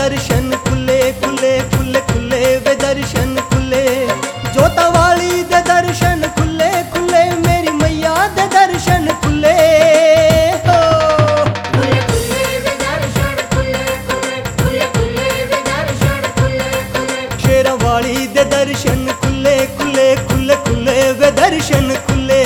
दर्शन खुले खुले खुले खुले वे दर्शन खुले। जोता वाली दे दर्शन खुले खुले, मेरी मैया दे दर्शन खुले। हो खुले खुले वे दर्शन खुले खुले खुले खुले वे दर्शन खुले खुले। शेरा वाली दे दर्शन खुले खुले खुले खुले वे दर्शन खुले।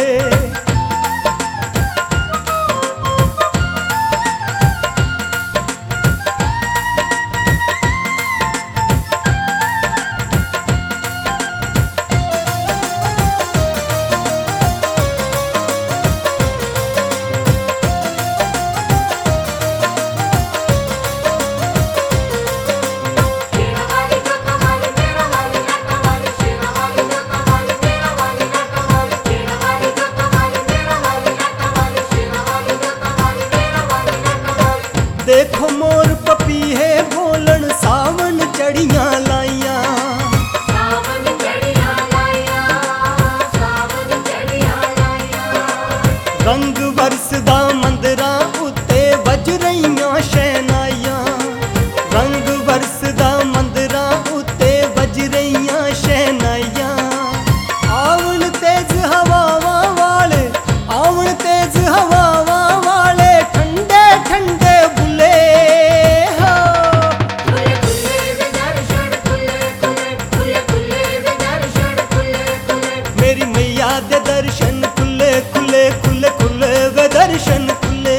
शेरा वाली जोता वाली मेरा वाली लाटा वाली, शेरा वाली जोता वाली मेरा वाली लाटा वाली, शेरा वाली जोता वाली मेरा वाली लाटा वाली, शेरा वाली जोता वाली मेरा वाली लाटा वाली। देखो मोर पपीहे बोलन सावन चढ़ियां लाइया। सावन चढ़िया लाया, सावन चढ़िया लाया। रंग बरसदा मंदिरां उत्ते वज रहियां शहनाइयां। रंग बरसदा मंदिरां उत्ते वज रहियां शहनाइयां। आवन तेज हवावां वाले, आवन तेज हवावां वाले, ठंडे ठंडे बुले। हो खुले खुले वे दर्शन खुले खुले खुले खुले वे दर्शन खुले खुले। मेरी मैया दे दर्शन खुले खुले खुले खुले वे दर्शन खुले।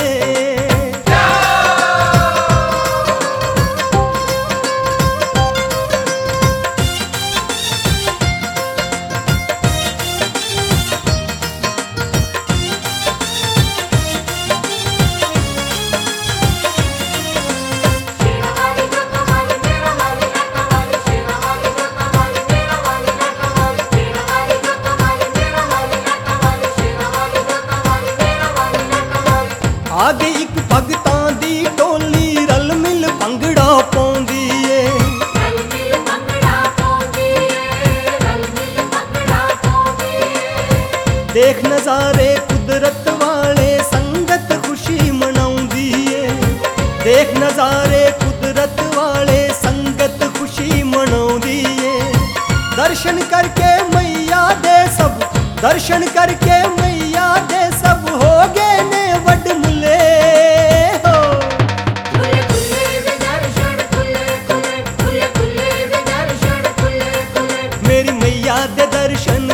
शेरा वाली जोता वाली मेरा वाली लाटा वाली, शेरा वाली जोता वाली मेरा वाली लाटा वाली, शेरा वाली जोता वाली मेरा वाली लाटा वाली, शेरा वाली जोता वाली मेरा वाली लाटा वाली। आगे एक भगतां दी टोली रल मिल भंगड़ा पाउंदी ए। रल मिल भंगड़ा पाउंदी ए, रल मिल भंगड़ा पाउंदी ए। देख नज़ारे कुदरत वाले, संगत खुशी मनाउंदी ए। देख नज़ारे कुदरत वाले, संगत खुशी मनाउंदी ए। दर्शन करके मैया दे सब, दर्शन करके मैया दे सब, हो गए ने वड मुले। हो खुले खुले वे दर्शन खुले खुले खुले खुले वे दर्शन खुले खुले। मेरी मैया दे दर्शन